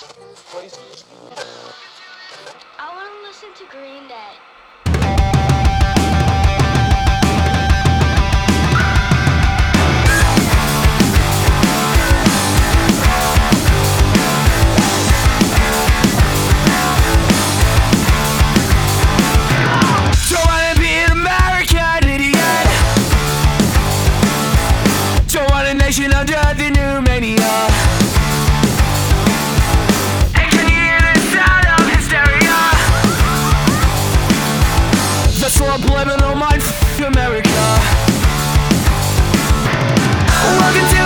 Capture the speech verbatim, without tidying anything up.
I want to listen to Green Day. Don't wanna be an American idiot. Don't want a nation under the new mania. And can you hear the sound of hysteria? The subliminal mind f*** America. Welcome to